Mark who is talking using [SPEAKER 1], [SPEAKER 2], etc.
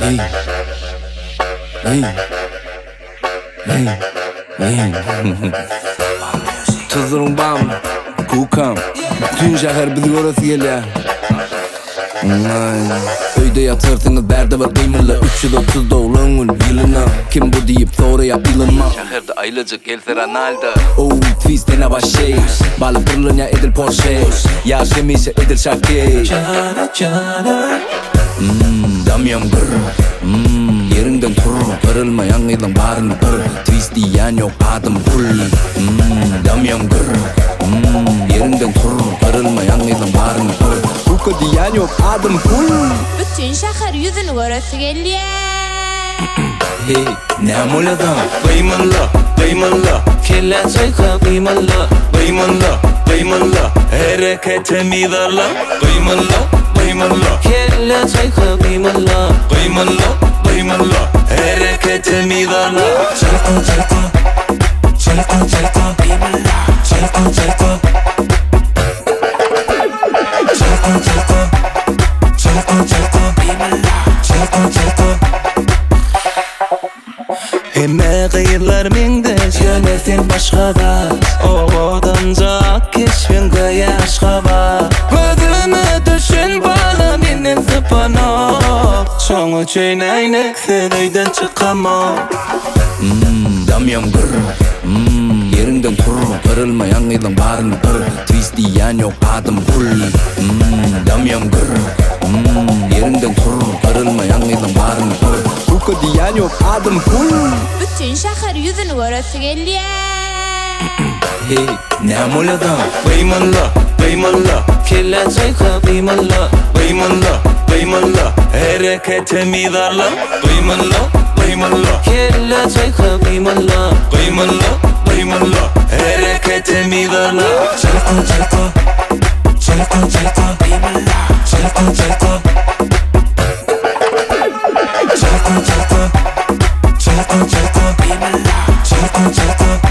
[SPEAKER 1] Tuzluğun bam, kukam. Bütün şehir bizi göresi geliyor. Öyde yatırtınız derdi var kıyımlı 330 doğulungun yılına. Kim bu deyip soruya ilinma. Şehirde aylıcık gelse Ronaldo. Oh twist dene başşey. Balı pırlınya edil Porsche. Yaş demişe edil şarkı. Cana damyam gır. Yerinden tur. Kırılmayan yılın barını kır. Twist diyen yok adım full. Damyam gır. Yerinden tur. Kırılmayan yılın barını kır. Kuka diyen yok adım full.
[SPEAKER 2] Bütün şehir yüzünü göresi geliyor.
[SPEAKER 1] Hey, ne amoladan?
[SPEAKER 3] Kıymanla Kellecek kıymanla Kıymanla Harekete midarla Kıymanla Kellecek kıymanla Kıymanla Harekete midarla Çalka Kıymanla Çalka Emme kıyırlar mingdeş yönetin başkada Oğudanca keşfin kıyaşka var Gözüme düşün bana minin zıpana Çoğu çöyneynek sen öyden çıkamam
[SPEAKER 1] Damyam gır. Yerinden tur. Kırılmayan yılın barını kır. Twist diyen yok adım full. Damyam gır. Yerinden tur. Kırılmayan yılın barını kır. Kuka diyen yok adım full.
[SPEAKER 2] Bütün şehir yüzünü göresi geliyor.
[SPEAKER 1] Hey, ne amoladan?
[SPEAKER 3] Kıymanla Kellecek kıymanla Kıymanla Harekete midarla Kıymanla Kellecek kıymanla Kıymanla Harekete midarla Çalka kıymanla Çalka kıymanla